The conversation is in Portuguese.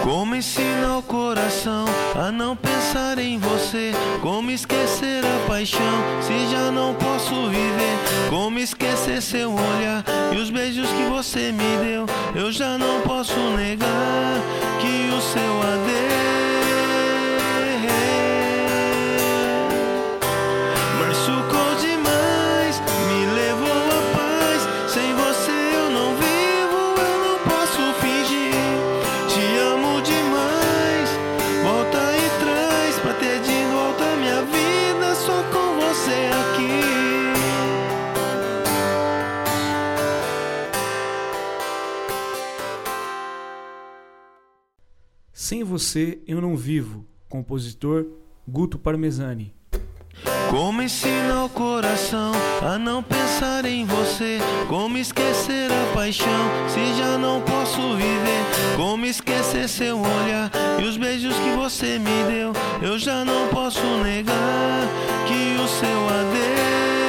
Como ensinar o coração a não pensar em você? Como esquecer a paixão se já não posso viver? Como esquecer seu olhar e os beijos que você me deu? Eu já não posso negar que o seu adeus machucou demais, me levou à paz. Sem você eu não vivo, eu não posso fingir. Te amo demais, volta e traz pra ter de volta minha vida só com você aqui. Sem você eu não vivo. Compositor Guto Parmesani. Como ensinar o coração a não pensar em você? Como esquecer a paixão se já não posso viver? Como esquecer seu olhar e os beijos que você me deu? Eu já não posso negar que o seu adeus